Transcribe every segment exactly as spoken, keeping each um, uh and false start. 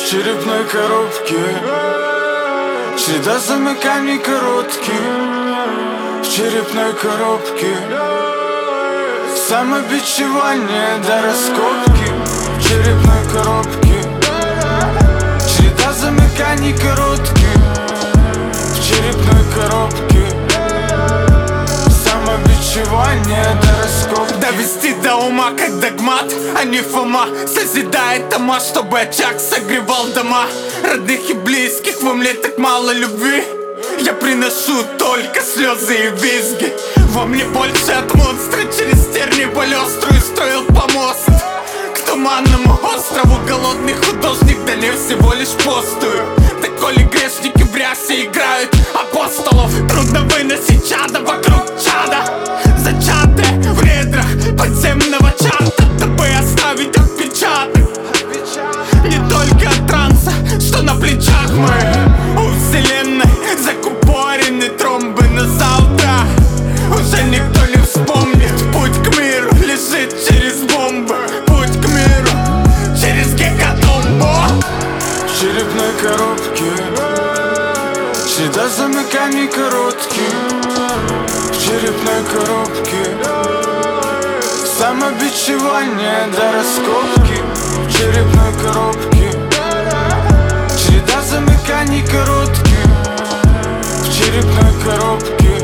черепной коробке череда замыканий коротких. В черепной коробке самобичевание до раскопки. В черепной коробке череда замыканий коротких. В черепной коробке самобичевание до раскопки. Довести до ума как догмат, а не Фома. Созидает дома, чтобы очаг согревал дома. Родных и близких во мне так мало любви. Я приношу только слезы и визги. Во мне больше от монстра, через терни боль острую строил помост к туманному острову. Голодный художник, да не всего лишь постую. Да коли грешники в рясе играют апостолов, трудно выносить чадо вокруг чада, зачатые в недрах подземного чата, дабы оставить отпечаток не только от транса, что на плечах мы. У вселенной закупорены тромбы на завтра. Уже никто не вспомнит. Путь к миру лежит через бомбы. Путь к миру через гекатомбу. В черепной коробке череда замыканий коротких. В черепной коробке самобичевание до раскопки. В черепной коробке череда замыканий коротких. В черепной коробке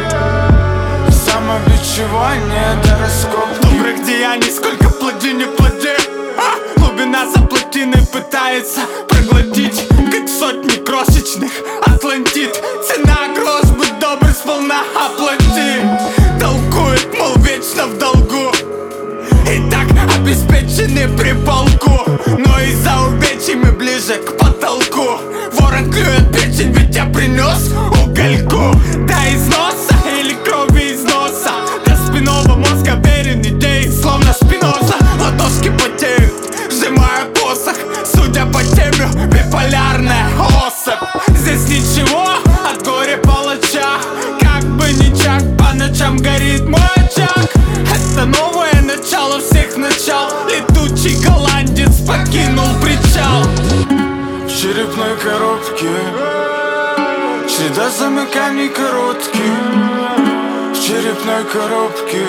самобичевание до раскопки. Добрых деяний сколько плоди не плоди, а? Глубина за плотиной пытается проглотить, как сотни крошечных Атлантид. Цена грош, будь добр, сполна оплати. Толкует, мол, вечно в долгу, и так обеспечены при полку. Но из-за увечий мы ближе к потолку. Ворон клюет печень, ведь я принес угольку. До износа или крови из носа, до спинного мозга верен идеи, словно Спиноза. Ладошки потеют, сжимая посох. Судя по теме, биполярная особь. Здесь ничего от горя палача. Как бы ничак, по ночам горит мой очаг. Это новое начало всех начал. Летучий голландец покинул причал. В черепной коробке череда замыканий коротких. В черепной коробке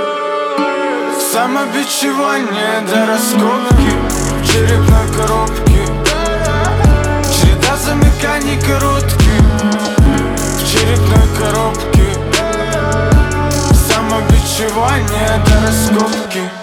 самобичевание до раскопки. В черепной коробке череда замыканий коротких. В черепной коробке самобичевание до раскопки.